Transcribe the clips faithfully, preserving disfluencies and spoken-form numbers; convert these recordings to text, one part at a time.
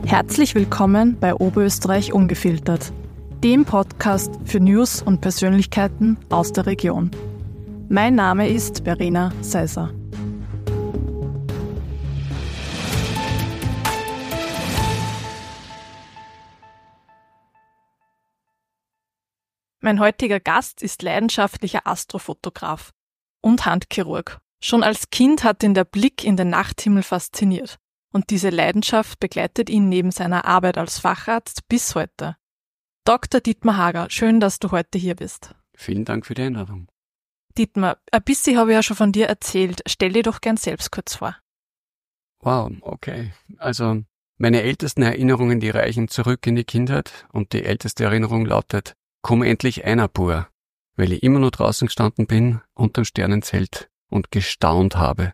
Herzlich willkommen bei Oberösterreich Ungefiltert, dem Podcast für News und Persönlichkeiten aus der Region. Mein Name ist Verena Seiser. Mein heutiger Gast ist leidenschaftlicher Astrofotograf und Handchirurg. Schon als Kind hat ihn der Blick in den Nachthimmel fasziniert. Und diese Leidenschaft begleitet ihn neben seiner Arbeit als Facharzt bis heute. Doktor Dietmar Hager, schön, dass du heute hier bist. Vielen Dank für die Einladung. Dietmar, ein bisschen habe ich ja schon von dir erzählt. Stell dir doch gern selbst kurz vor. Wow, okay. Also meine ältesten Erinnerungen, die reichen zurück in die Kindheit und die älteste Erinnerung lautet, komm endlich einer pur, weil ich immer nur draußen gestanden bin, unterm Sternenzelt und gestaunt habe.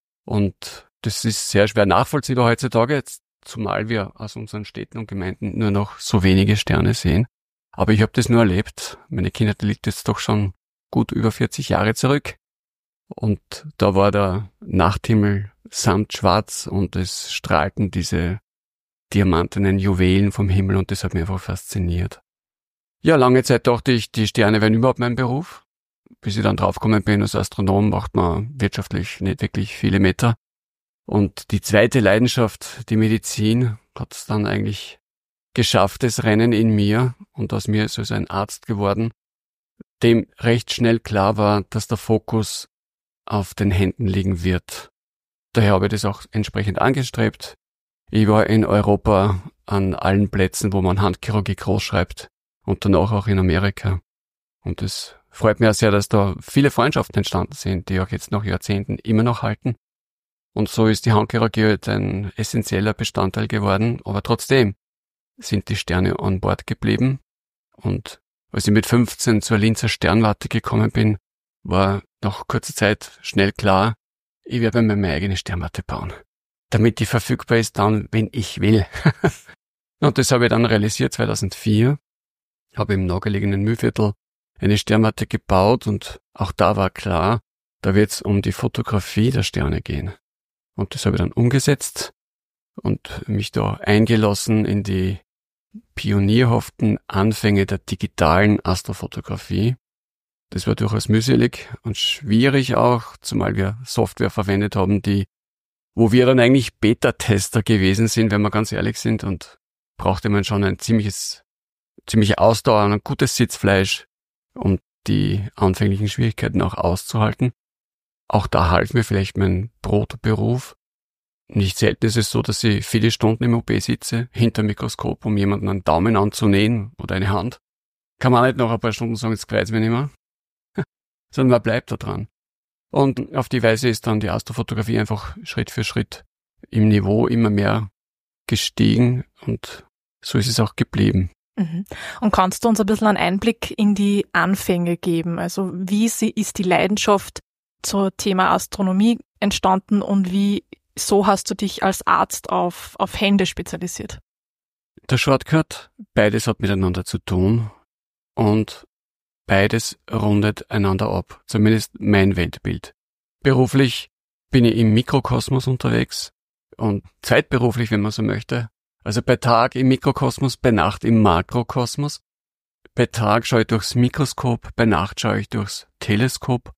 Und das ist sehr schwer nachvollziehbar heutzutage, jetzt, zumal wir aus unseren Städten und Gemeinden nur noch so wenige Sterne sehen. Aber ich habe das nur erlebt. Meine Kindheit liegt jetzt doch schon gut über vierzig Jahre zurück. Und da war der Nachthimmel samtschwarz und es strahlten diese diamantenen Juwelen vom Himmel und das hat mich einfach fasziniert. Ja, lange Zeit dachte ich, die Sterne wären überhaupt mein Beruf. Bis ich dann draufgekommen bin, als Astronom macht man wirtschaftlich nicht wirklich viele Meter. Und die zweite Leidenschaft, die Medizin, hat es dann eigentlich geschafft, das Rennen in mir, und aus mir ist also ein Arzt geworden, dem recht schnell klar war, dass der Fokus auf den Händen liegen wird. Daher habe ich das auch entsprechend angestrebt. Ich war in Europa an allen Plätzen, wo man Handchirurgie groß schreibt, und danach auch in Amerika. Und es freut mich auch sehr, dass da viele Freundschaften entstanden sind, die auch jetzt nach Jahrzehnten immer noch halten. Und so ist die Handchirurgie halt ein essentieller Bestandteil geworden, aber trotzdem sind die Sterne an Bord geblieben. Und als ich mit fünfzehn zur Linzer Sternwarte gekommen bin, war nach kurzer Zeit schnell klar, ich werde mir meine eigene Sternwarte bauen, damit die verfügbar ist dann, wenn ich will. Und das habe ich dann realisiert zweitausendvier, habe im nahegelegenen Mühlviertel eine Sternwarte gebaut und auch da war klar, da wird es um die Fotografie der Sterne gehen. Und das habe ich dann umgesetzt und mich da eingelassen in die pionierhaften Anfänge der digitalen Astrofotografie. Das war durchaus mühselig und schwierig auch, zumal wir Software verwendet haben, die, wo wir dann eigentlich Beta-Tester gewesen sind, wenn wir ganz ehrlich sind, und brauchte man schon ein ziemliches, ziemliche Ausdauer und ein gutes Sitzfleisch, um die anfänglichen Schwierigkeiten auch auszuhalten. Auch da half mir vielleicht mein Brotberuf. Nicht selten ist es so, dass ich viele Stunden im O P sitze, hinter dem Mikroskop, um jemanden einen Daumen anzunähen oder eine Hand. Kann man nicht nach ein paar Stunden sagen, jetzt gefällt's mir nicht mehr. Sondern man bleibt da dran. Und auf die Weise ist dann die Astrofotografie einfach Schritt für Schritt im Niveau immer mehr gestiegen und so ist es auch geblieben. Und kannst du uns ein bisschen einen Einblick in die Anfänge geben? Also wie ist die Leidenschaft zum Thema Astronomie entstanden und wie so hast du dich als Arzt auf, auf Hände spezialisiert? Der Shortcut, beides hat miteinander zu tun und beides rundet einander ab, zumindest mein Weltbild. Beruflich bin ich im Mikrokosmos unterwegs und zeitberuflich, wenn man so möchte. Also bei Tag im Mikrokosmos, bei Nacht im Makrokosmos. Bei Tag schaue ich durchs Mikroskop, bei Nacht schaue ich durchs Teleskop.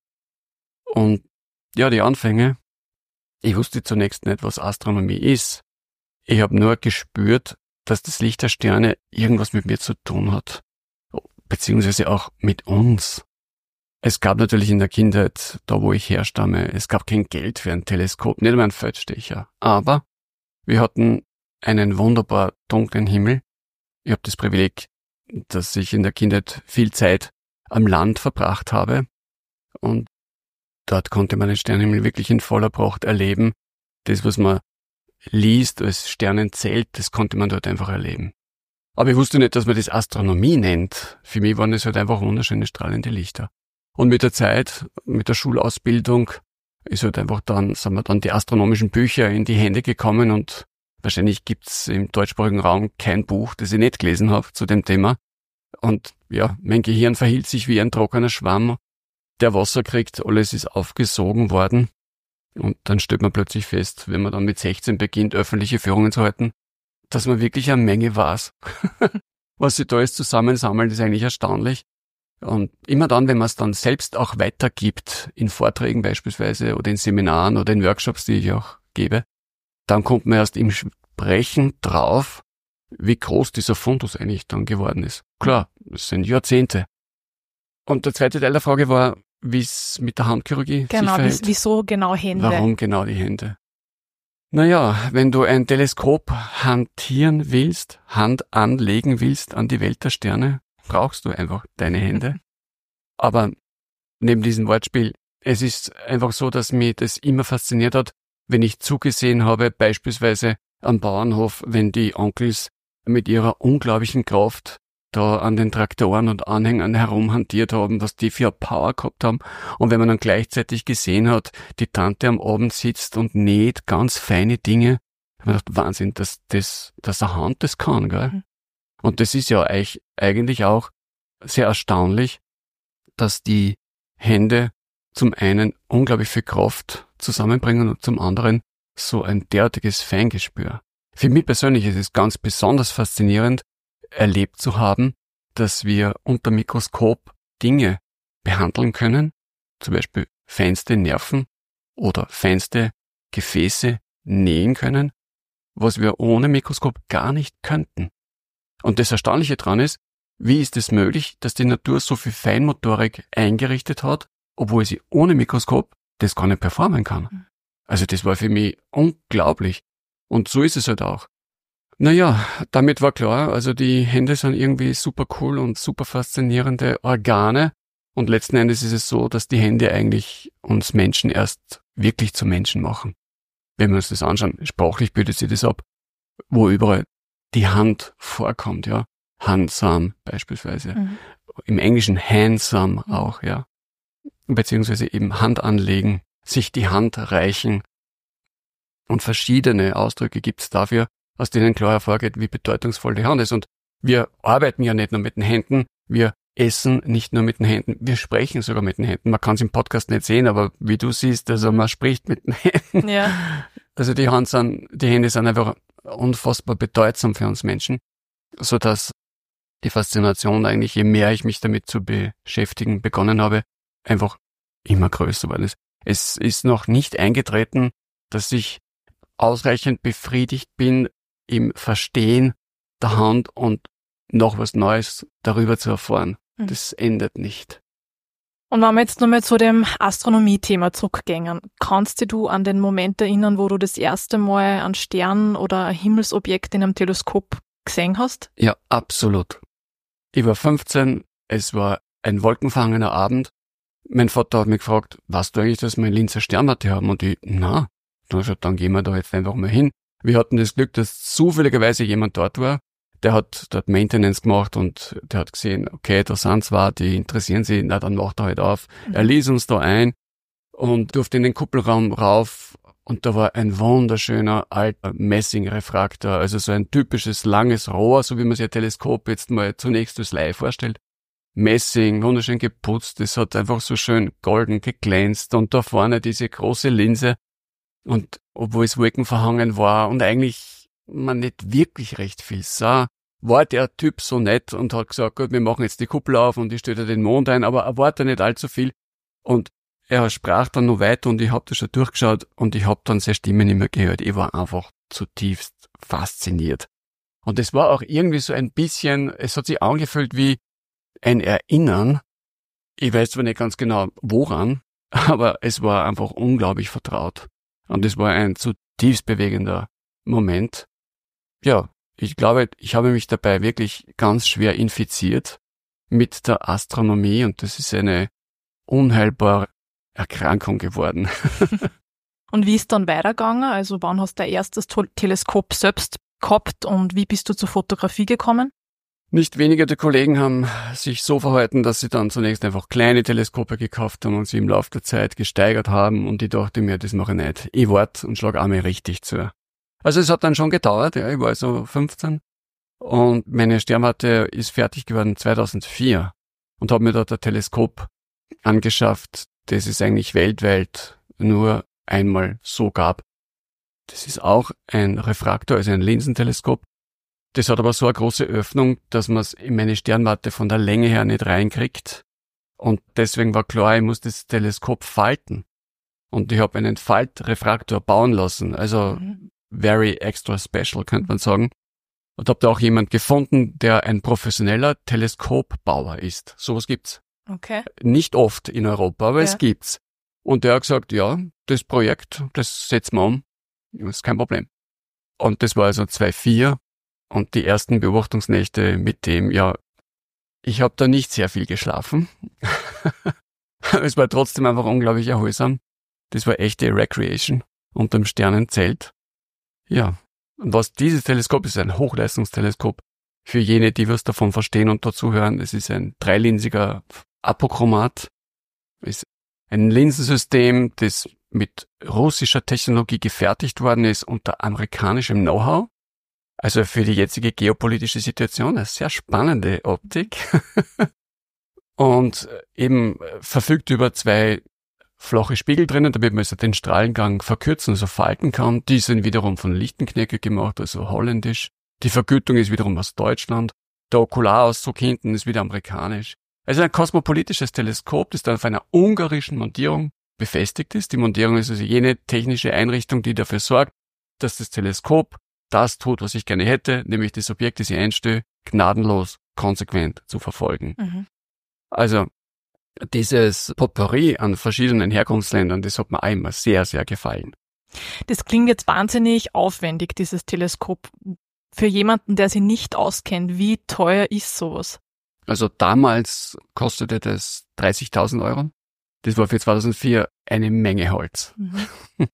Und ja, die Anfänge, ich wusste zunächst nicht, was Astronomie ist. Ich habe nur gespürt, dass das Licht der Sterne irgendwas mit mir zu tun hat. Beziehungsweise auch mit uns. Es gab natürlich in der Kindheit, da wo ich herstamme, es gab kein Geld für ein Teleskop, nicht einmal einen Feldstecher. Aber wir hatten einen wunderbar dunklen Himmel. Ich habe das Privileg, dass ich in der Kindheit viel Zeit am Land verbracht habe. Und dort konnte man den Sternenhimmel wirklich in voller Pracht erleben. Das, was man liest als Sternenzelt, das konnte man dort einfach erleben. Aber ich wusste nicht, dass man das Astronomie nennt. Für mich waren es halt einfach wunderschöne strahlende Lichter. Und mit der Zeit, mit der Schulausbildung, ist halt einfach dann, sind wir dann die astronomischen Bücher in die Hände gekommen und wahrscheinlich gibt's im deutschsprachigen Raum kein Buch, das ich nicht gelesen habe zu dem Thema. Und ja, mein Gehirn verhielt sich wie ein trockener Schwamm, der Wasser kriegt, alles ist aufgesogen worden. Und dann stellt man plötzlich fest, wenn man dann mit sechzehn beginnt, öffentliche Führungen zu halten, dass man wirklich eine Menge weiß. Was sie da alles zusammensammelt, ist eigentlich erstaunlich. Und immer dann, wenn man es dann selbst auch weitergibt, in Vorträgen beispielsweise oder in Seminaren oder in Workshops, die ich auch gebe, dann kommt man erst im Sprechen drauf, wie groß dieser Fundus eigentlich dann geworden ist. Klar, es sind Jahrzehnte. Und der zweite Teil der Frage war, wie es mit der Handchirurgie genau, sich verhält. Wieso genau Hände? Warum genau die Hände? Naja, wenn du ein Teleskop hantieren willst, Hand anlegen willst an die Welt der Sterne, brauchst du einfach deine Hände. Aber neben diesem Wortspiel, es ist einfach so, dass mich das immer fasziniert hat, wenn ich zugesehen habe, beispielsweise am Bauernhof, wenn die Onkels mit ihrer unglaublichen Kraft da an den Traktoren und Anhängern herumhantiert haben, was die für eine Power gehabt haben. Und wenn man dann gleichzeitig gesehen hat, die Tante am Abend sitzt und näht ganz feine Dinge, hat man gedacht, Wahnsinn, dass das, dass eine Hand das kann, gell? Mhm. Und das ist ja eigentlich auch sehr erstaunlich, dass die Hände zum einen unglaublich viel Kraft zusammenbringen und zum anderen so ein derartiges Feingespür. Für mich persönlich ist es ganz besonders faszinierend, erlebt zu haben, dass wir unter Mikroskop Dinge behandeln können, zum Beispiel feinste Nerven oder feinste Gefäße nähen können, was wir ohne Mikroskop gar nicht könnten. Und das Erstaunliche daran ist, wie ist es möglich, dass die Natur so viel Feinmotorik eingerichtet hat, obwohl sie ohne Mikroskop das gar nicht performen kann. Also das war für mich unglaublich. Und so ist es halt auch. Naja, damit war klar, also die Hände sind irgendwie super cool und super faszinierende Organe. Und letzten Endes ist es so, dass die Hände eigentlich uns Menschen erst wirklich zu Menschen machen. Wenn wir uns das anschauen, sprachlich bildet sich das ab, wo überall die Hand vorkommt, ja. Handsome beispielsweise. Mhm. Im Englischen handsome mhm. auch, ja. Beziehungsweise eben Hand anlegen, sich die Hand reichen. Und verschiedene Ausdrücke gibt's dafür, aus denen klar hervorgeht, wie bedeutungsvoll die Hand ist. Und wir arbeiten ja nicht nur mit den Händen, wir essen nicht nur mit den Händen, wir sprechen sogar mit den Händen. Man kann es im Podcast nicht sehen, aber wie du siehst, also man spricht mit den Händen. Ja. Also die Hand sind, die Hände sind einfach unfassbar bedeutsam für uns Menschen, so dass die Faszination eigentlich, je mehr ich mich damit zu beschäftigen begonnen habe, einfach immer größer geworden ist. Es ist noch nicht eingetreten, dass ich ausreichend befriedigt bin im Verstehen der Hand und noch was Neues darüber zu erfahren. Mhm. Das endet nicht. Und wenn wir jetzt nochmal zu dem Astronomie-Thema zurückgehen, kannst du an den Moment erinnern, wo du das erste Mal einen Stern oder ein Himmelsobjekt in einem Teleskop gesehen hast? Ja, absolut. Ich war fünfzehn, es war ein wolkenverhangener Abend. Mein Vater hat mich gefragt, weißt du eigentlich, dass wir in Linz eine Sternwarte haben? Und ich, na, dann gehen wir da jetzt einfach mal hin. Wir hatten das Glück, dass zufälligerweise jemand dort war, der hat dort Maintenance gemacht und der hat gesehen, okay, da sind zwei, die interessieren sich, na dann macht er halt auf. Mhm. Er ließ uns da ein und durfte in den Kuppelraum rauf und da war ein wunderschöner alter Messingrefraktor, also so ein typisches langes Rohr, so wie man sich ein Teleskop jetzt mal zunächst als Laie vorstellt. Messing, wunderschön geputzt, es hat einfach so schön golden geglänzt und da vorne diese große Linse. Und obwohl es wolkenverhangen war und eigentlich man nicht wirklich recht viel sah, war der Typ so nett und hat gesagt, gut, wir machen jetzt die Kuppel auf und ich stelle den Mond ein, aber er wollte nicht allzu viel. Und er sprach dann noch weiter und ich habe das schon durchgeschaut und ich habe dann seine Stimme nicht mehr gehört. Ich war einfach zutiefst fasziniert. Und es war auch irgendwie so ein bisschen, es hat sich angefühlt wie ein Erinnern. Ich weiß zwar nicht ganz genau woran, aber es war einfach unglaublich vertraut. Und es war ein zutiefst bewegender Moment. Ja, ich glaube, ich habe mich dabei wirklich ganz schwer infiziert mit der Astronomie und das ist eine unheilbare Erkrankung geworden. Und wie ist dann weitergegangen? Also wann hast du dein erstes Teleskop selbst gehabt und wie bist du zur Fotografie gekommen? Nicht wenige der Kollegen haben sich so verhalten, dass sie dann zunächst einfach kleine Teleskope gekauft haben und sie im Laufe der Zeit gesteigert haben und ich dachte mir, das mache ich nicht. Ich warte und schlage einmal richtig zu. Also es hat dann schon gedauert, ja, ich war also fünfzehn und meine Sternwarte ist fertig geworden zweitausendvier und habe mir dort ein Teleskop angeschafft, das es eigentlich weltweit nur einmal so gab. Das ist auch ein Refraktor, also ein Linsenteleskop Das hat aber so eine große Öffnung, dass man es in meine Sternwarte von der Länge her nicht reinkriegt. Und deswegen war klar, ich muss das Teleskop falten. Und ich habe einen Faltrefraktor bauen lassen. Also Mhm. very extra special, könnte man sagen. Und habe da auch jemand gefunden, der ein professioneller Teleskopbauer ist. Sowas gibt's. Okay. Nicht oft in Europa, aber Ja. es gibt's. Und der hat gesagt, ja, das Projekt, das setzen wir um. Das ist kein Problem. Und das war also zweitausendvier. Und die ersten Beobachtungsnächte mit dem, ja, ich habe da nicht sehr viel geschlafen. Es war trotzdem einfach unglaublich erholsam. Das war echte Recreation unterm Sternenzelt. Ja, und was dieses Teleskop ist, ein Hochleistungsteleskop. Für jene, die was davon verstehen und dazuhören, es ist ein dreilinsiger Apochromat. Es ist ein Linsensystem, das mit russischer Technologie gefertigt worden ist unter amerikanischem Know-how. Also für die jetzige geopolitische Situation eine sehr spannende Optik. Und eben verfügt über zwei flache Spiegel drinnen, damit man den Strahlengang verkürzen, also falten kann. Die sind wiederum von Lichtenknecke gemacht, also holländisch. Die Vergütung ist wiederum aus Deutschland. Der Okularauszug hinten ist wieder amerikanisch. Also ein kosmopolitisches Teleskop, das dann auf einer ungarischen Montierung befestigt ist. Die Montierung ist also jene technische Einrichtung, die dafür sorgt, dass das Teleskop das tut, was ich gerne hätte, nämlich das Objekt, das ich einstelle, gnadenlos, konsequent zu verfolgen. Mhm. Also dieses Potpourri an verschiedenen Herkunftsländern, das hat mir auch immer sehr, sehr gefallen. Das klingt jetzt wahnsinnig aufwendig, dieses Teleskop. Für jemanden, der sich nicht auskennt, wie teuer ist sowas? Also damals kostete das dreißigtausend Euro. Das war für zweitausendvier eine Menge Holz. Mhm.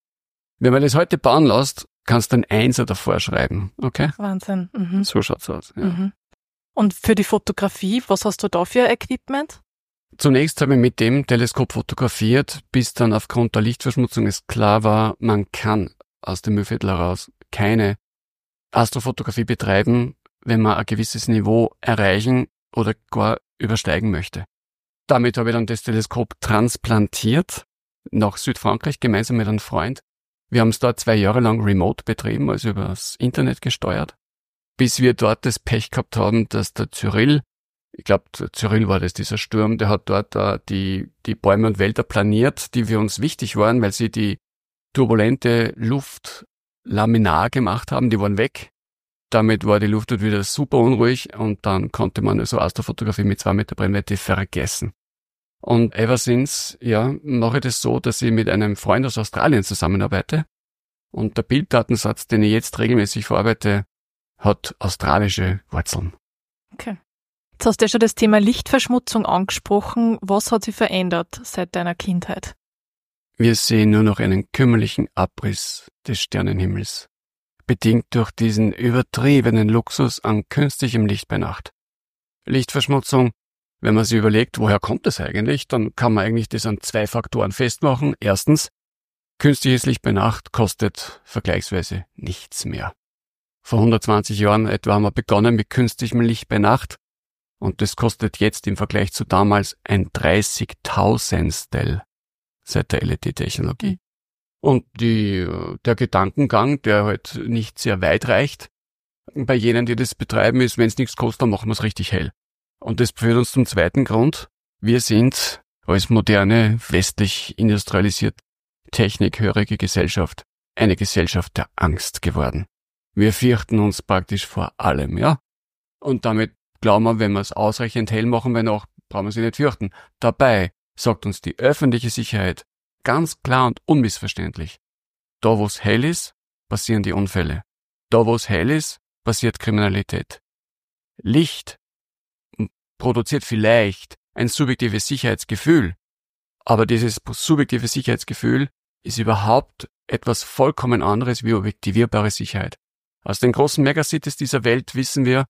Wenn man das heute bauen lässt, kannst du ein Einser davor schreiben, okay? Wahnsinn. Mhm. So schaut's aus. Ja. Mhm. Und für die Fotografie, was hast du da für Equipment? Zunächst habe ich mit dem Teleskop fotografiert, bis dann aufgrund der Lichtverschmutzung es klar war, man kann aus dem Müllviertel heraus keine Astrofotografie betreiben, wenn man ein gewisses Niveau erreichen oder gar übersteigen möchte. Damit habe ich dann das Teleskop transplantiert nach Südfrankreich gemeinsam mit einem Freund. Wir haben es dort zwei Jahre lang remote betrieben, also übers Internet gesteuert, bis wir dort das Pech gehabt haben, dass der Cyrill, ich glaube, Cyrill war das, dieser Sturm, der hat dort uh, die, die Bäume und Wälder planiert, die für uns wichtig waren, weil sie die turbulente Luft laminar gemacht haben, die waren weg. Damit war die Luft dort wieder super unruhig und dann konnte man also Astrofotografie mit zwei Meter Brennweite vergessen. Und ever since, ja, mache ich das so, dass ich mit einem Freund aus Australien zusammenarbeite. Und der Bilddatensatz, den ich jetzt regelmäßig verarbeite, hat australische Wurzeln. Okay. Jetzt hast du ja schon das Thema Lichtverschmutzung angesprochen. Was hat sich verändert seit deiner Kindheit? Wir sehen nur noch einen kümmerlichen Abriss des Sternenhimmels, bedingt durch diesen übertriebenen Luxus an künstlichem Licht bei Nacht. Lichtverschmutzung, wenn man sich überlegt, woher kommt das eigentlich, dann kann man eigentlich das an zwei Faktoren festmachen. Erstens, künstliches Licht bei Nacht kostet vergleichsweise nichts mehr. Vor hundertzwanzig Jahren etwa haben wir begonnen mit künstlichem Licht bei Nacht und das kostet jetzt im Vergleich zu damals ein dreißigtausendstel seit der L E D-Technologie. Mhm. Und die, der Gedankengang, der halt nicht sehr weit reicht, bei jenen, die das betreiben, ist, wenn es nichts kostet, dann machen wir es richtig hell. Und das führt uns zum zweiten Grund. Wir sind als moderne, westlich industrialisiert, technikhörige Gesellschaft eine Gesellschaft der Angst geworden. Wir fürchten uns praktisch vor allem, ja? Und damit glauben wir, wenn wir es ausreichend hell machen, wenn auch, brauchen wir sie nicht fürchten. Dabei sagt uns die öffentliche Sicherheit ganz klar und unmissverständlich: Da, wo es hell ist, passieren die Unfälle. Da, wo es hell ist, passiert Kriminalität. Licht produziert vielleicht ein subjektives Sicherheitsgefühl, aber dieses subjektive Sicherheitsgefühl ist überhaupt etwas vollkommen anderes wie objektivierbare Sicherheit. Aus den großen Megacities dieser Welt wissen wir,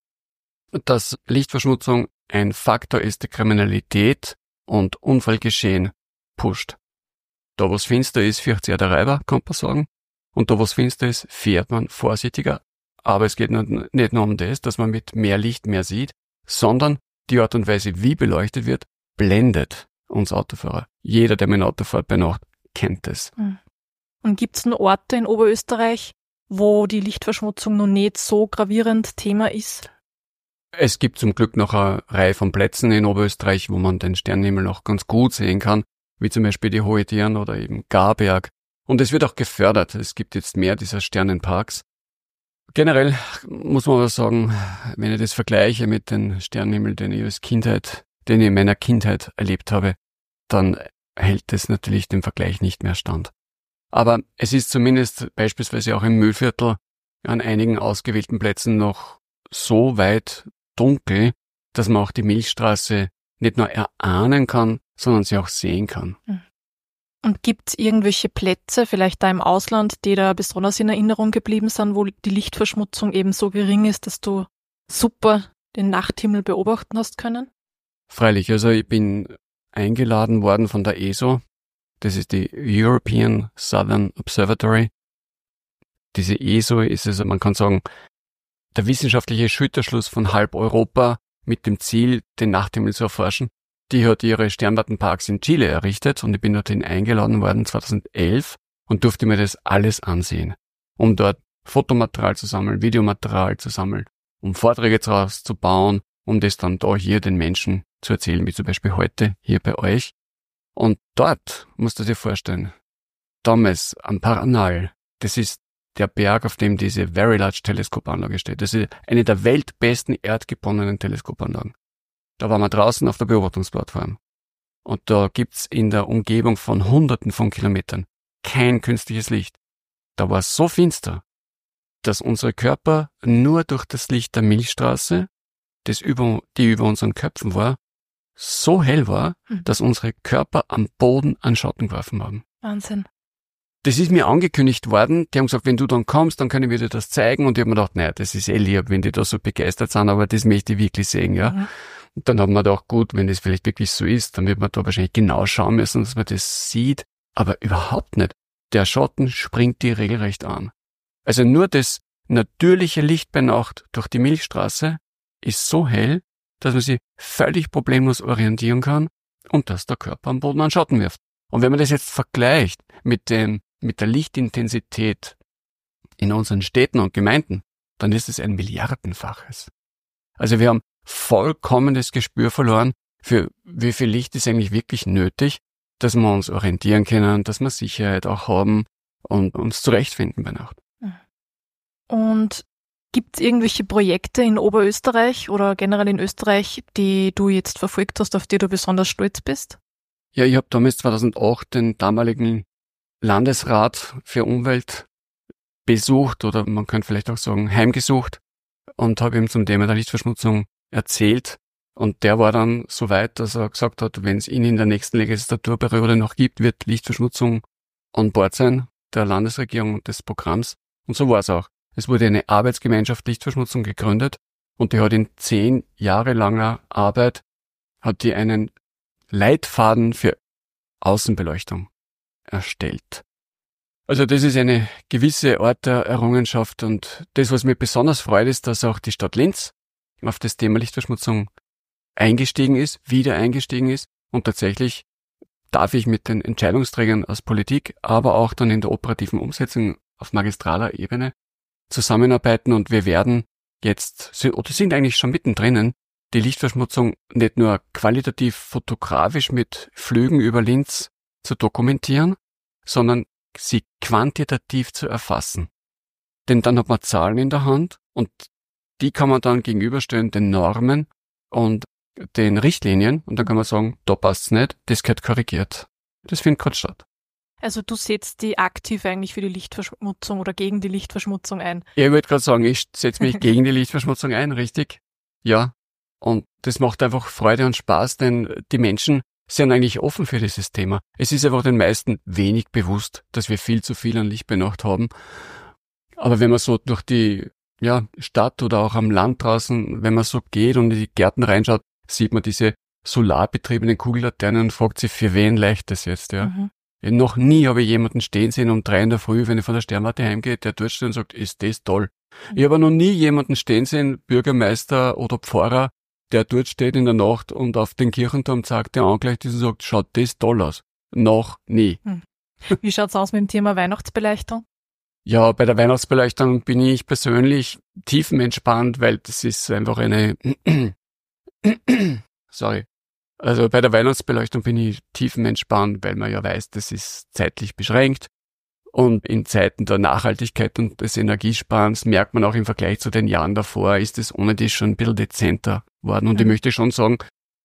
dass Lichtverschmutzung ein Faktor ist, der Kriminalität und Unfallgeschehen pusht. Da, wo es finster ist, fürchtet sich der Räuber, kann man sagen. Und da, wo es finster ist, fährt man vorsichtiger. Aber es geht nicht nur um das, dass man mit mehr Licht mehr sieht, sondern die Art und Weise, wie beleuchtet wird, blendet uns Autofahrer. Jeder, der mit dem Auto fährt bei Nacht, kennt es. Und gibt es noch Orte in Oberösterreich, wo die Lichtverschmutzung noch nicht so gravierend Thema ist? Es gibt zum Glück noch eine Reihe von Plätzen in Oberösterreich, wo man den Sternenhimmel noch ganz gut sehen kann, wie zum Beispiel die Hohe Dirn oder eben Garberg. Und es wird auch gefördert. Es gibt jetzt mehr dieser Sternenparks. Generell muss man aber sagen, wenn ich das vergleiche mit den Sternenhimmel, den ich als Kindheit, den ich in meiner Kindheit erlebt habe, dann hält es natürlich dem Vergleich nicht mehr stand. Aber es ist zumindest beispielsweise auch im Mühlviertel an einigen ausgewählten Plätzen noch so weit dunkel, dass man auch die Milchstraße nicht nur erahnen kann, sondern sie auch sehen kann. Und gibt es irgendwelche Plätze, vielleicht da im Ausland, die da besonders in Erinnerung geblieben sind, wo die Lichtverschmutzung eben so gering ist, dass du super den Nachthimmel beobachten hast können? Freilich, also ich bin eingeladen worden von der E S O, das ist die European Southern Observatory. Diese E S O ist also, man kann sagen, der wissenschaftliche Schulterschluss von halb Europa mit dem Ziel, den Nachthimmel zu erforschen. Die hat ihre Sternwartenparks in Chile errichtet und ich bin dorthin eingeladen worden zweitausendelf und durfte mir das alles ansehen, um dort Fotomaterial zu sammeln, Videomaterial zu sammeln, um Vorträge daraus zu bauen, um das dann da hier den Menschen zu erzählen, wie zum Beispiel heute hier bei euch. Und dort, musst du dir vorstellen, damals am Paranal, das ist der Berg, auf dem diese Very Large Teleskopanlage steht. Das ist eine der weltbesten erdgebundenen Teleskopanlagen. Da waren wir draußen auf der Beobachtungsplattform. Und da gibt's in der Umgebung von Hunderten von Kilometern kein künstliches Licht. Da war es so finster, dass unsere Körper nur durch das Licht der Milchstraße, das über, die über unseren Köpfen war, so hell war, mhm. dass unsere Körper am Boden an Schatten geworfen haben. Wahnsinn. Das ist mir angekündigt worden. Die haben gesagt, wenn du dann kommst, dann können wir dir das zeigen. Und ich habe mir gedacht, naja, das ist eh lieb, wenn die da so begeistert sind, aber das möchte ich wirklich sehen, ja. Mhm. Und dann haben wir gedacht, gut, wenn das vielleicht wirklich so ist, dann wird man da wahrscheinlich genau schauen müssen, dass man das sieht. Aber überhaupt nicht. Der Schatten springt die regelrecht an. Also nur das natürliche Licht bei Nacht durch die Milchstraße ist so hell, dass man sich völlig problemlos orientieren kann und dass der Körper am Boden an Schatten wirft. Und wenn man das jetzt vergleicht mit dem, mit der Lichtintensität in unseren Städten und Gemeinden, dann ist es ein Milliardenfaches. Also wir haben vollkommenes Gespür verloren, für wie viel Licht ist eigentlich wirklich nötig, dass wir uns orientieren können, dass wir Sicherheit auch haben und uns zurechtfinden bei Nacht. Und gibt es irgendwelche Projekte in Oberösterreich oder generell in Österreich, die du jetzt verfolgt hast, auf die du besonders stolz bist? Ja, ich habe damals zweitausendacht den damaligen Landesrat für Umwelt besucht oder man könnte vielleicht auch sagen heimgesucht und habe ihm zum Thema der Lichtverschmutzung erzählt. Und der war dann so weit, dass er gesagt hat, wenn es ihn in der nächsten Legislaturperiode noch gibt, wird Lichtverschmutzung an Bord sein, der Landesregierung und des Programms. Und so war es auch. Es wurde eine Arbeitsgemeinschaft Lichtverschmutzung gegründet und die hat in zehn Jahre langer Arbeit, hat die einen Leitfaden für Außenbeleuchtung erstellt. Also das ist eine gewisse Art der Errungenschaft und das, was mir besonders freut, ist, dass auch die Stadt Linz auf das Thema Lichtverschmutzung eingestiegen ist, wieder eingestiegen ist und tatsächlich darf ich mit den Entscheidungsträgern aus Politik, aber auch dann in der operativen Umsetzung auf magistraler Ebene zusammenarbeiten und wir werden jetzt, oder sind eigentlich schon mittendrin, die Lichtverschmutzung nicht nur qualitativ fotografisch mit Flügen über Linz zu dokumentieren, sondern sie quantitativ zu erfassen. Denn dann hat man Zahlen in der Hand und die kann man dann gegenüberstellen den Normen und den Richtlinien und dann kann man sagen, da passt's nicht, das gehört korrigiert. Das findet gerade statt. Also du setzt die aktiv eigentlich für die Lichtverschmutzung oder gegen die Lichtverschmutzung ein? Ich würde gerade sagen, ich setze mich gegen die Lichtverschmutzung ein, richtig? Ja. Und das macht einfach Freude und Spaß, denn die Menschen sind eigentlich offen für dieses Thema. Es ist einfach den meisten wenig bewusst, dass wir viel zu viel an Licht bei Nacht haben. Aber wenn man so durch die ja, Stadt oder auch am Land draußen, wenn man so geht und in die Gärten reinschaut, sieht man diese solarbetriebenen Kugellaternen und fragt sich, für wen leicht das jetzt, ja? Mhm. Ja, noch nie habe ich jemanden stehen sehen um drei in der Früh, wenn ich von der Sternwarte heimgehe, der dort steht und sagt, ist das toll. Mhm. Ich habe noch nie jemanden stehen sehen, Bürgermeister oder Pfarrer, der dort steht in der Nacht und auf den Kirchenturm zeigt, der angleicht ist und sagt, schaut das toll aus. Noch nie. Mhm. Wie schaut's aus mit dem Thema Weihnachtsbeleuchtung? Ja, bei der Weihnachtsbeleuchtung bin ich persönlich tiefenentspannt, weil das ist einfach eine, sorry, also bei der Weihnachtsbeleuchtung bin ich tiefenentspannt, weil man ja weiß, das ist zeitlich beschränkt. Und in Zeiten der Nachhaltigkeit und des Energiesparens merkt man auch im Vergleich zu den Jahren davor, ist es ohne das schon ein bisschen dezenter worden. Und mhm. ich möchte schon sagen,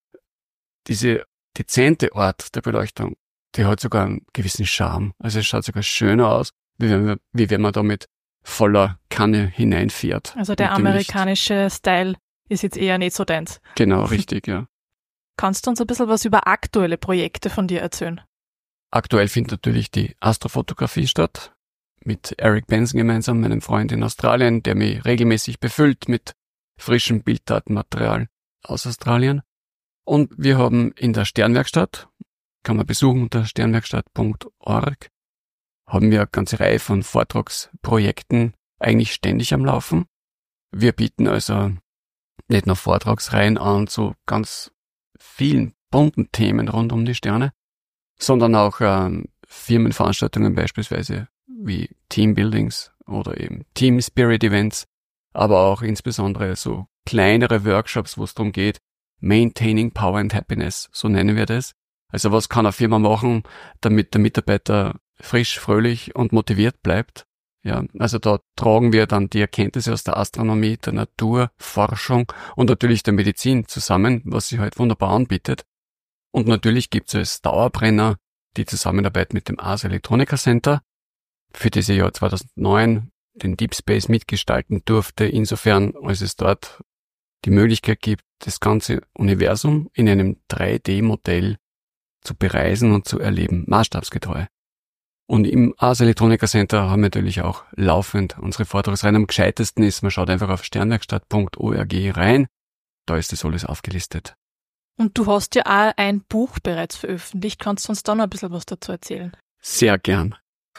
diese dezente Art der Beleuchtung, die hat sogar einen gewissen Charme. Also es schaut sogar schöner aus, wie wenn man, wie wenn man da mit voller Kanne hineinfährt. Also der amerikanische Style ist jetzt eher nicht so deins. Genau, richtig, ja. Kannst du uns ein bisschen was über aktuelle Projekte von dir erzählen? Aktuell findet natürlich die Astrofotografie statt, mit Eric Benson gemeinsam, meinem Freund in Australien, der mich regelmäßig befüllt mit frischem Bilddatenmaterial aus Australien. Und wir haben in der Sternwerkstatt, kann man besuchen unter sternwerkstatt punkt org, haben wir eine ganze Reihe von Vortragsprojekten eigentlich ständig am Laufen. Wir bieten also nicht nur Vortragsreihen an zu ganz vielen bunten Themen rund um die Sterne, sondern auch ähm, Firmenveranstaltungen beispielsweise wie Teambuildings oder eben Team Spirit Events, aber auch insbesondere so kleinere Workshops, wo es darum geht, Maintaining Power and Happiness, so nennen wir das. Also was kann eine Firma machen, damit der Mitarbeiter frisch, fröhlich und motiviert bleibt? Ja, also da tragen wir dann die Erkenntnisse aus der Astronomie, der Natur, Forschung und natürlich der Medizin zusammen, was sich halt wunderbar anbietet. Und natürlich gibt es als Dauerbrenner die Zusammenarbeit mit dem Ars Electronica Center, für das ich ja zweitausendneun den Deep Space mitgestalten durfte, insofern als es dort die Möglichkeit gibt, das ganze Universum in einem drei D Modell zu bereisen und zu erleben, maßstabsgetreu. Und im Ars Electronica Center haben wir natürlich auch laufend unsere Vortragsreihen. Am gescheitesten ist, man schaut einfach auf sternwerkstatt punkt org rein, da ist das alles aufgelistet. Und du hast ja auch ein Buch bereits veröffentlicht. Kannst du uns da noch ein bisschen was dazu erzählen? Sehr gern.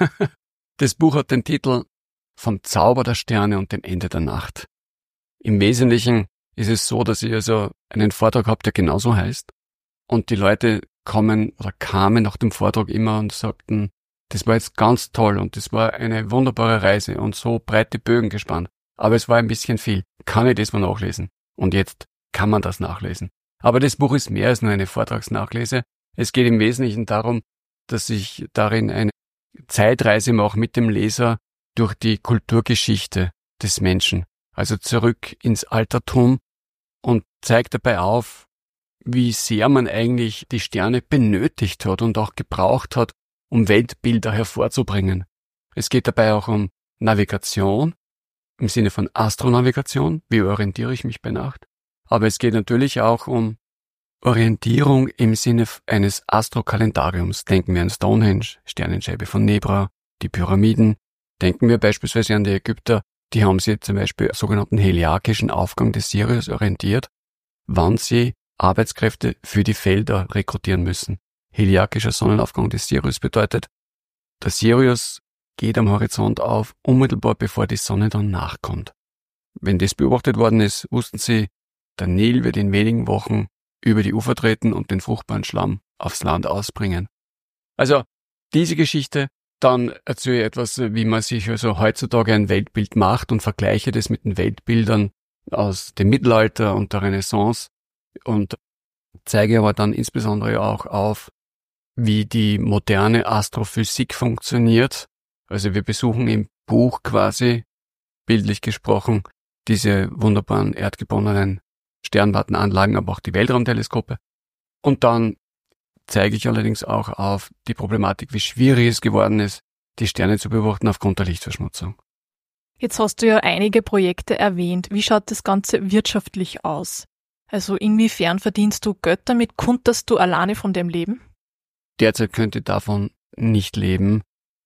Das Buch hat den Titel Vom Zauber der Sterne und dem Ende der Nacht. Im Wesentlichen ist es so, dass ich also einen Vortrag habe, der genauso heißt. Und die Leute kommen oder kamen nach dem Vortrag immer und sagten, das war jetzt ganz toll und das war eine wunderbare Reise und so breite Bögen gespannt. Aber es war ein bisschen viel. Kann ich das mal nachlesen? Und jetzt kann man das nachlesen. Aber das Buch ist mehr als nur eine Vortragsnachlese. Es geht im Wesentlichen darum, dass ich darin eine Zeitreise mache mit dem Leser durch die Kulturgeschichte des Menschen. Also zurück ins Altertum und zeigt dabei auf, wie sehr man eigentlich die Sterne benötigt hat und auch gebraucht hat, um Weltbilder hervorzubringen. Es geht dabei auch um Navigation, im Sinne von Astronavigation, wie orientiere ich mich bei Nacht. Aber es geht natürlich auch um Orientierung im Sinne eines Astrokalendariums. Denken wir an Stonehenge, Sternenscheibe von Nebra, die Pyramiden. Denken wir beispielsweise an die Ägypter, die haben sich zum Beispiel am sogenannten heliakischen Aufgang des Sirius orientiert, wann sie Arbeitskräfte für die Felder rekrutieren müssen. Heliakischer Sonnenaufgang des Sirius bedeutet, der Sirius geht am Horizont auf, unmittelbar bevor die Sonne dann nachkommt. Wenn das beobachtet worden ist, wussten sie, der Nil wird in wenigen Wochen über die Ufer treten und den fruchtbaren Schlamm aufs Land ausbringen. Also diese Geschichte, dann erzähle ich etwas, wie man sich also heutzutage ein Weltbild macht und vergleiche das mit den Weltbildern aus dem Mittelalter und der Renaissance und zeige aber dann insbesondere auch auf, wie die moderne Astrophysik funktioniert. Also wir besuchen im Buch quasi, bildlich gesprochen, diese wunderbaren erdgebundenen Sternwartenanlagen, aber auch die Weltraumteleskope. Und dann zeige ich allerdings auch auf die Problematik, wie schwierig es geworden ist, die Sterne zu beobachten aufgrund der Lichtverschmutzung. Jetzt hast du ja einige Projekte erwähnt. Wie schaut das Ganze wirtschaftlich aus? Also inwiefern verdienst du Geld damit? Konntest du alleine von dem leben? Derzeit könnte ich davon nicht leben,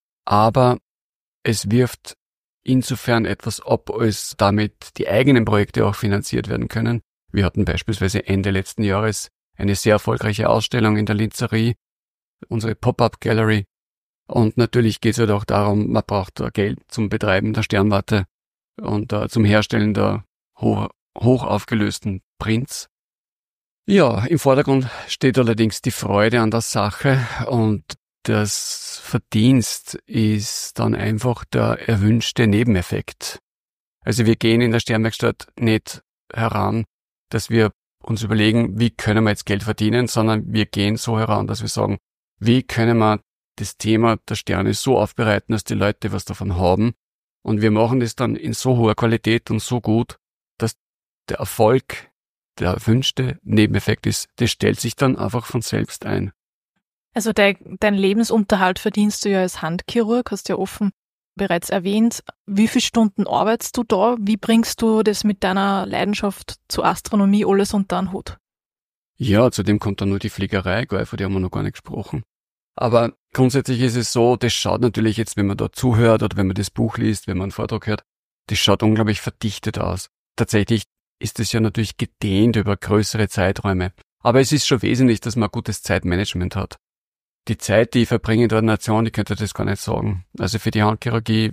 aber es wirft insofern etwas ab, als damit die eigenen Projekte auch finanziert werden können. Wir hatten beispielsweise Ende letzten Jahres eine sehr erfolgreiche Ausstellung in der Linzerie, unsere Pop-Up-Gallery. Und natürlich geht es halt auch darum, man braucht da Geld zum Betreiben der Sternwarte und uh, zum Herstellen der hoch, hoch aufgelösten Prints. Ja, im Vordergrund steht allerdings die Freude an der Sache und das Verdienst ist dann einfach der erwünschte Nebeneffekt. Also wir gehen in der Sternwerkstatt nicht heran, dass wir uns überlegen, wie können wir jetzt Geld verdienen, sondern wir gehen so heran, dass wir sagen, wie können wir das Thema der Sterne so aufbereiten, dass die Leute was davon haben. Und wir machen das dann in so hoher Qualität und so gut, dass der Erfolg, der erwünschte Nebeneffekt ist, das stellt sich dann einfach von selbst ein. Also de, dein Lebensunterhalt verdienst du ja als Handchirurg, hast ja offen bereits erwähnt. Wie viele Stunden arbeitest du da? Wie bringst du das mit deiner Leidenschaft zur Astronomie alles unter einen Hut? Ja, zudem kommt dann nur die Fliegerei, gell, von der haben wir noch gar nicht gesprochen. Aber grundsätzlich ist es so, das schaut natürlich jetzt, wenn man da zuhört oder wenn man das Buch liest, wenn man einen Vortrag hört, das schaut unglaublich verdichtet aus. Tatsächlich ist es ja natürlich gedehnt über größere Zeiträume. Aber es ist schon wesentlich, dass man ein gutes Zeitmanagement hat. Die Zeit, die ich verbringe in der Ordination, ich könnte das gar nicht sagen. Also für die Handchirurgie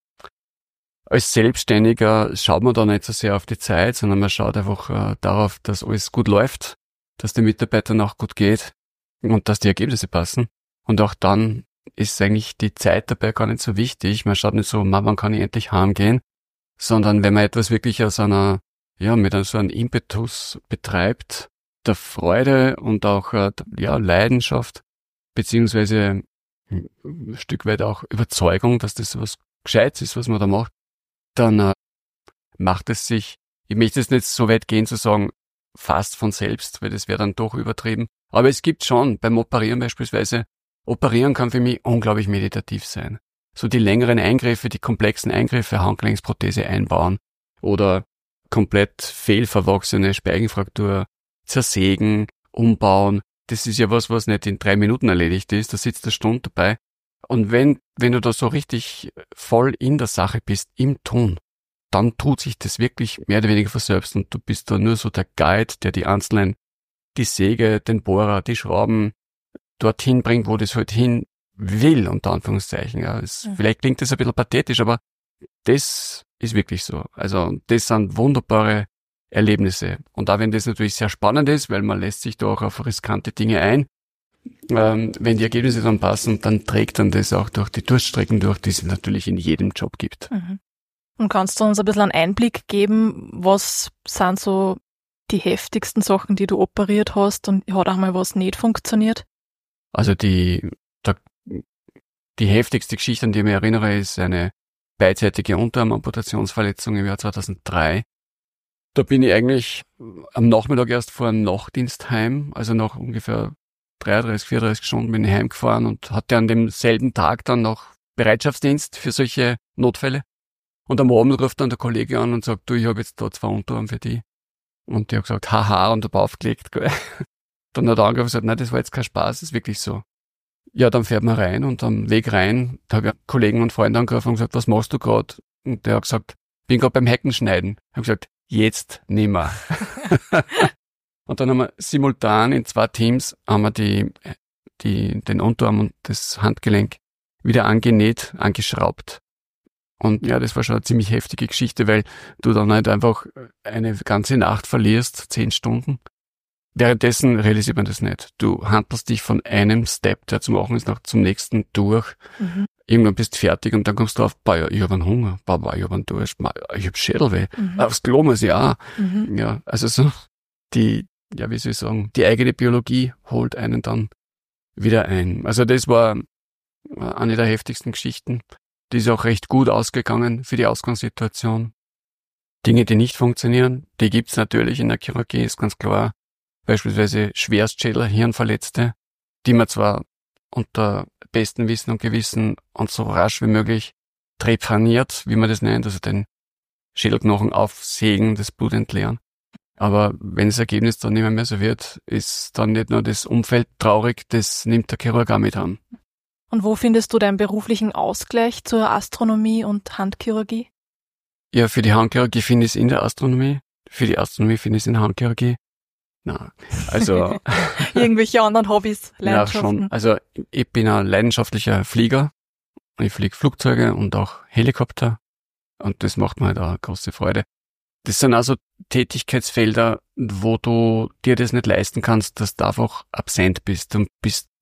als Selbstständiger schaut man da nicht so sehr auf die Zeit, sondern man schaut einfach äh, darauf, dass alles gut läuft, dass den Mitarbeitern auch gut geht und dass die Ergebnisse passen. Und auch dann ist eigentlich die Zeit dabei gar nicht so wichtig. Man schaut nicht so, wann kann ich endlich heimgehen, sondern wenn man etwas wirklich aus einer, ja, mit so einem Impetus betreibt, der Freude und auch, äh, ja, Leidenschaft, beziehungsweise ein Stück weit auch Überzeugung, dass das was Gescheites ist, was man da macht, dann äh, macht es sich, ich möchte jetzt nicht so weit gehen zu sagen, fast von selbst, weil das wäre dann doch übertrieben. Aber es gibt schon, beim Operieren beispielsweise, Operieren kann für mich unglaublich meditativ sein. So die längeren Eingriffe, die komplexen Eingriffe, Handgelenksprothese einbauen oder komplett fehlverwachsene Speichelenfraktur zersägen, umbauen. Das ist ja was, was nicht in drei Minuten erledigt ist. Da sitzt eine Stunde dabei. Und wenn, wenn du da so richtig voll in der Sache bist, im Tun, dann tut sich das wirklich mehr oder weniger von selbst und du bist da nur so der Guide, der die einzelnen, die Säge, den Bohrer, die Schrauben dorthin bringt, wo das halt hin will, unter Anführungszeichen. Ja, es, mhm. Vielleicht klingt das ein bisschen pathetisch, aber das ist wirklich so. Also das sind wunderbare Erlebnisse. Und auch wenn das natürlich sehr spannend ist, weil man lässt sich da auch auf riskante Dinge ein, ähm, wenn die Ergebnisse dann passen, dann trägt dann das auch durch die Durststrecken durch, die es natürlich in jedem Job gibt. Mhm. Und kannst du uns ein bisschen einen Einblick geben, was sind so die heftigsten Sachen, die du operiert hast und hat auch mal was nicht funktioniert? Also die, der, die heftigste Geschichte, an die ich mich erinnere, ist eine beidseitige Unterarmamputationsverletzung im Jahr zweitausenddrei. Da bin ich eigentlich am Nachmittag erst vor einem Nachtdienst heim, also nach ungefähr dreiunddreißig, vierunddreißig Stunden bin ich heimgefahren und hatte an demselben Tag dann noch Bereitschaftsdienst für solche Notfälle. Und am Abend ruft dann der Kollege an und sagt, du, ich habe jetzt da zwei Unterarme für die. Und die hat gesagt, haha, und hab aufgelegt. Gell. Dann hat er angerufen und gesagt, nein, das war jetzt kein Spaß, das ist wirklich so. Ja, dann fährt man rein und am Weg rein, da habe ich einen Kollegen und Freund angerufen und gesagt, was machst du gerade? Und der hat gesagt, bin gerade beim Heckenschneiden. Ich habe gesagt, jetzt nimmer. Und dann haben wir simultan in zwei Teams haben wir die, die, den Unterarm und das Handgelenk wieder angenäht, angeschraubt. Und ja, das war schon eine ziemlich heftige Geschichte, weil du dann halt einfach eine ganze Nacht verlierst, zehn Stunden. Währenddessen realisiert man das nicht. Du handelst dich von einem Step, der zu machen ist, noch zum nächsten durch. Mhm. Irgendwann bist du fertig und dann kommst du drauf, boah, ja, ich habe einen Hunger, boah, boah, ich habe einen Durst, ich habe Schädelweh. Mhm. Aufs Klo muss ich auch. Mhm. Ja, also so die, ja, wie soll ich sagen, die eigene Biologie holt einen dann wieder ein. Also das war eine der heftigsten Geschichten. Die ist auch recht gut ausgegangen für die Ausgangssituation. Dinge, die nicht funktionieren, die gibt's natürlich in der Chirurgie, ist ganz klar. Beispielsweise Schwerstschädel, Hirnverletzte, die man zwar unter bestem Wissen und Gewissen und so rasch wie möglich trepaniert, wie man das nennt, also den Schädelknochen aufsägen, das Blut entleeren. Aber wenn das Ergebnis dann nicht mehr, mehr so wird, ist dann nicht nur das Umfeld traurig, das nimmt der Chirurg auch mit an. Und wo findest du deinen beruflichen Ausgleich zur Astronomie und Handchirurgie? Ja, für die Handchirurgie finde ich es in der Astronomie, für die Astronomie finde ich es in der Handchirurgie. Na, also irgendwelche anderen Hobbys, Leidenschaften? Ja, schon. Also ich bin ein leidenschaftlicher Flieger. Ich fliege Flugzeuge und auch Helikopter und das macht mir halt auch große Freude. Das sind also Tätigkeitsfelder, wo du dir das nicht leisten kannst, dass du einfach absent bist und bist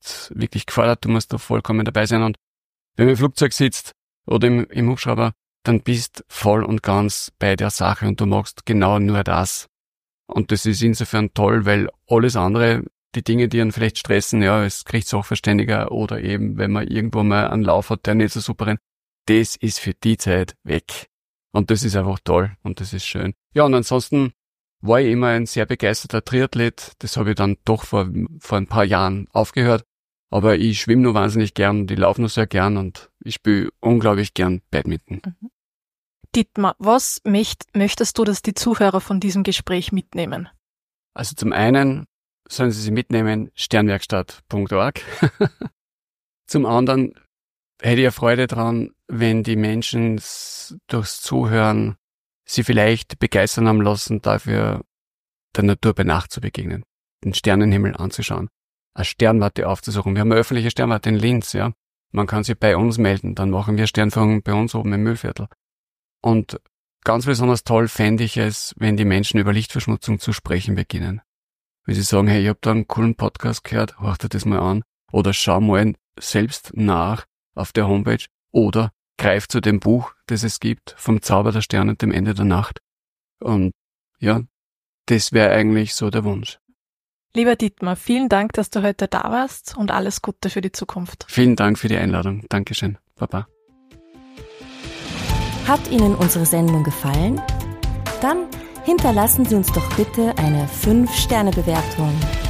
bist wirklich gefordert, du musst da vollkommen dabei sein. Und wenn man im Flugzeug sitzt oder im, im Hubschrauber, dann bist voll und ganz bei der Sache und du machst genau nur das. Und das ist insofern toll, weil alles andere, die Dinge, die einen vielleicht stressen, ja, als Gerichtssachverständiger oder eben, wenn man irgendwo mal einen Lauf hat, der nicht so super rennt, das ist für die Zeit weg. Und das ist einfach toll und das ist schön. Ja, und ansonsten war ich immer ein sehr begeisterter Triathlet. Das habe ich dann doch vor, vor ein paar Jahren aufgehört. Aber ich schwimme nur wahnsinnig gern, ich laufe nur sehr gern und ich spiele unglaublich gern Badminton. Mhm. Dietmar, was möcht, möchtest du, dass die Zuhörer von diesem Gespräch mitnehmen? Also zum einen sollen sie sich mitnehmen, sternwerkstatt punkt org. Zum anderen hätte ich ja Freude dran, wenn die Menschen durchs Zuhören sie vielleicht begeistern haben lassen, dafür der Natur bei Nacht zu begegnen, den Sternenhimmel anzuschauen, eine Sternwarte aufzusuchen. Wir haben eine öffentliche Sternwarte in Linz, ja. Man kann sich bei uns melden, dann machen wir Sternführungen bei uns oben im Mühlviertel. Und ganz besonders toll fände ich es, wenn die Menschen über Lichtverschmutzung zu sprechen beginnen. Wenn sie sagen, hey, ich habe da einen coolen Podcast gehört, hör dir das mal an. Oder schau mal selbst nach auf der Homepage. Oder greif zu dem Buch, das es gibt, vom Zauber der Sterne und dem Ende der Nacht. Und ja, das wäre eigentlich so der Wunsch. Lieber Dietmar, vielen Dank, dass du heute da warst und alles Gute für die Zukunft. Vielen Dank für die Einladung. Dankeschön. Baba. Hat Ihnen unsere Sendung gefallen? Dann hinterlassen Sie uns doch bitte eine fünf Sterne Bewertung